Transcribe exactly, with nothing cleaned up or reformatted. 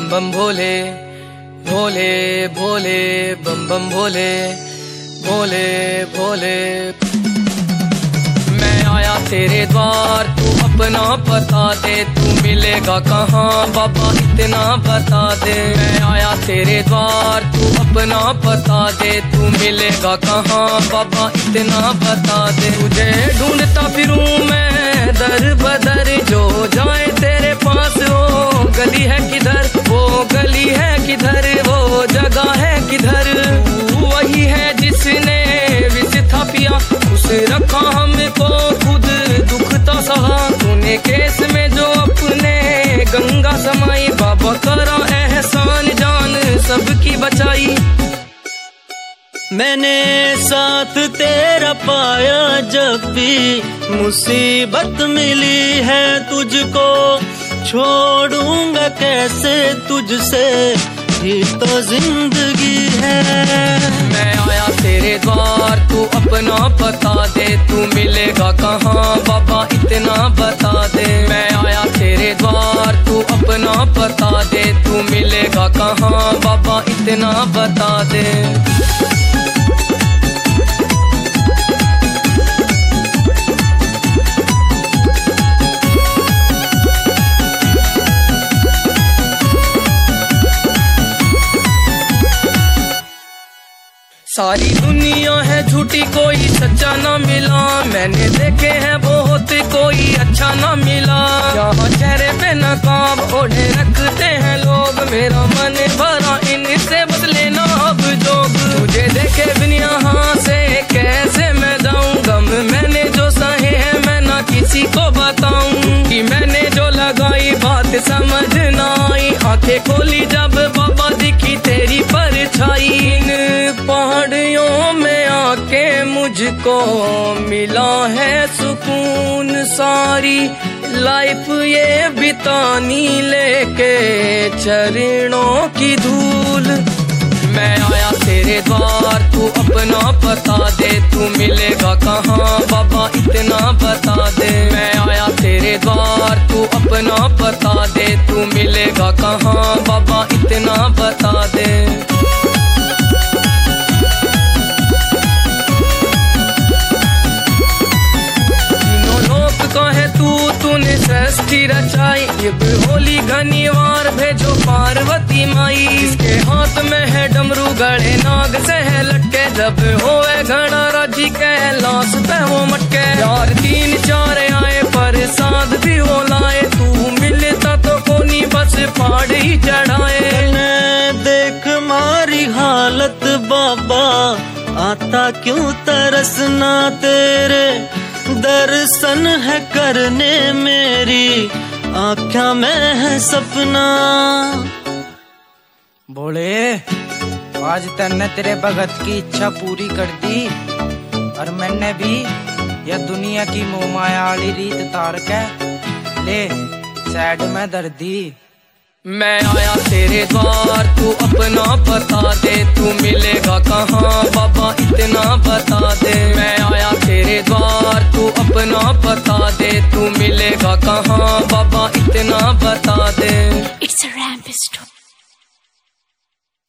बम भोले भोले भोले बम बम भोले भोले भोले। मैं आया तेरे द्वार तू अपना बता दे, तू मिलेगा कहाँ बाबा इतना बता दे। मैं आया तेरे द्वार तू अपना बता दे, तू मिलेगा कहाँ बाबा इतना बता दे। तुझे ढूंढता फिरूं मैं दर बदर, जो जाए तेरे पास वो गली है किधर, वो गली है किधर, वो जगह है किधर। वही है जिसने विष था पिया, उसे रखा हमको खुद दुख तो सहा। तूने केस में जो अपने गंगा समाई, बाबा करा एहसान जान सबकी बचाई। मैंने साथ तेरा पाया जब भी मुसीबत मिली है तुझको, छोड़ूंगा कैसे तुझसे ही तो जिंदगी है। मैं आया तेरे द्वार तू अपना बता दे, तू मिलेगा कहाँ बाबा इतना बता दे। मैं आया तेरे द्वार तू अपना बता दे, तू मिलेगा कहाँ बाबा इतना बता दे। सारी दुनिया है झूठी कोई सच्चा ना मिला, मैंने देखे हैं बहुत कोई अच्छा ना मिला। यहाँ चेहरे पे नकाब ओढ़े रखते हैं लोग, मेरा मन भरा इनसे बस लेना अब जोग। तुझे देखे बिन यहाँ से कैसे मैं जाऊँ, गम मैंने जो सहे हैं मैं ना किसी को बताऊँ। कि मैंने जो लगाई बात समझ ना आई, आंखें खोली जब बाबा दिखी तेरी परछाई। पहाड़ियों में आके मुझको मिला है सुकून, सारी लाइफ ये बितानी लेके चरणों की धूल। मैं आया तेरे द्वार तू अपना बता दे, तू मिलेगा कहाँ बाबा इतना बता दे। मैं आया तेरे द्वार तू अपना बता दे, तू मिलेगा कहाँ बाबा इतना बता दे। कहे तू तूने सृष्टि रचाई, अब होली घनीवार भेजो पार्वती माई। इसके हाथ में है डमरू गड़े नाग से है लटके, जब होए घड़ा राजी कैलाश पे वो मटके। यार तीन चार आए पर साध भी वो लाए, तू मिलता तो कोनी बस पहाड़ ही चढ़ाए। देख मारी हालत बाबा, आता क्यों तरसना तेरे दर्शन है करने मेरी आँखों में है सपना। भोले आज तन्ने तेरे भगत की इच्छा पूरी कर दी, और मैंने भी यह दुनिया की मोह माया वाली रीत तार के ले साइड में दर्दी। मैं आया तेरे द्वार तू अपना बता दे, तू मिलेगा कहाँ बाबा इतना बता दे। मैं आया तेरे द्वार तू अपना बता दे, तू मिलेगा कहाँ बाबा इतना बता दे।